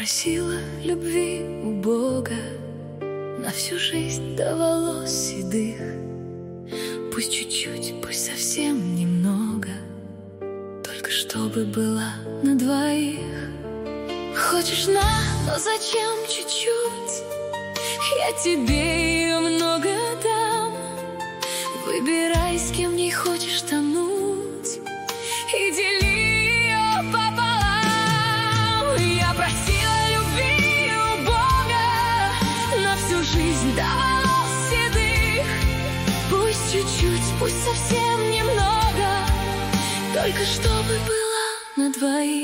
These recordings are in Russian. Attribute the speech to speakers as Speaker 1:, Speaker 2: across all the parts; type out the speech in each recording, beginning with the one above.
Speaker 1: просила любви у Бога на всю жизнь до волос седых. Пусть чуть-чуть, пусть совсем немного, только чтобы была на двоих. Хочешь но зачем чуть-чуть? Я тебе ее много дам. Выбирай, с кем не хочешь тонуть, и дели ее пополам. Я просила любви у Бога на всю жизнь до волос седых. Пусть чуть-чуть, пусть совсем немного, только чтобы была на двоих.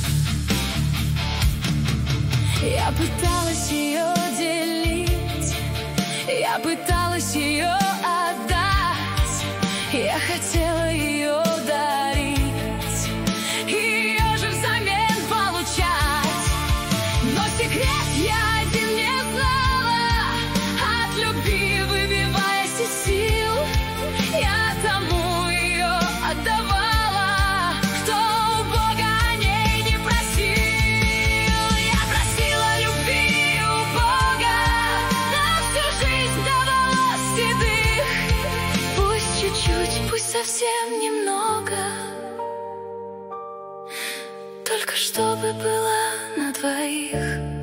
Speaker 1: Я пыталась ее делить, я пыталась ее отдать, я хотела ее дарить, ее же взамен получать. Но секрет я один не знала, от любви выбиваясь из сил, я тому ее отдавала, кто у Бога о ней не просил. Я просила любви у Бога на всю жизнь до волос седых. Пусть чуть-чуть, пусть совсем немного, только чтобы была на двоих.